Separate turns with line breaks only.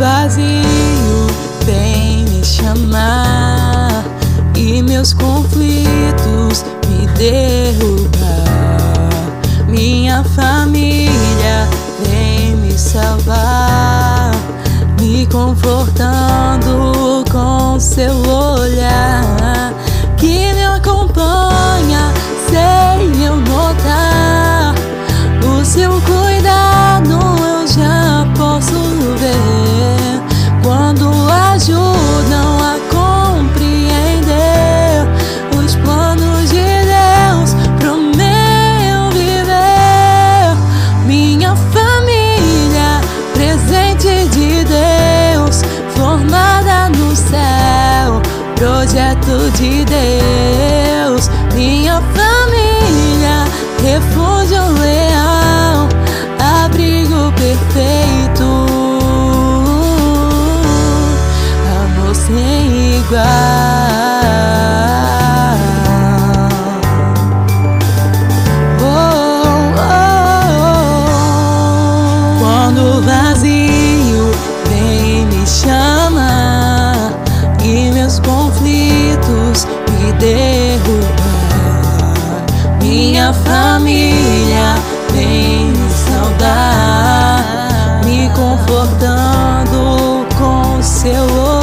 vazio vem me chamar e meus conflitos me derrubar, minha família vem me salvar, me confortando com seu olhar que me acompanha sem eu notar. O seu cuidado eu já posso ver quando ajudam a compreender os planos de Deus pro meu viver. Minha família, presente de Deus, formada no céu, projeto de Deus. Minha família, refúgio leal, abrigo perfeito, amor sem igual. Quando o vazio vem me chamar e meus conflitos me derrubar, minha família vem me saudar, me confortando com seu olhar